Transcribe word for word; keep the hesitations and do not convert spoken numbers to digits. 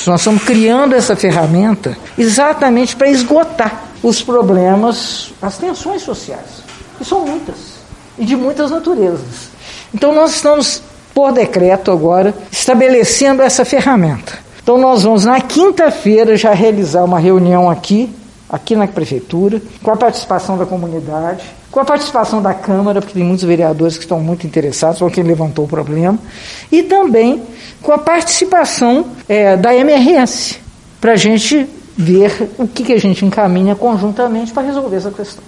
isso. Nós estamos criando essa ferramenta exatamente para esgotar os problemas, as tensões sociais, que são muitas, e de muitas naturezas. Então nós estamos, por decreto agora, estabelecendo essa ferramenta. Então nós vamos, na quinta-feira, já realizar uma reunião aqui, aqui na Prefeitura, com a participação da comunidade, com a participação da Câmara, porque tem muitos vereadores que estão muito interessados, foi quem levantou o problema, e também com a participação é, da M R S, para a gente ver o que, que a gente encaminha conjuntamente para resolver essa questão.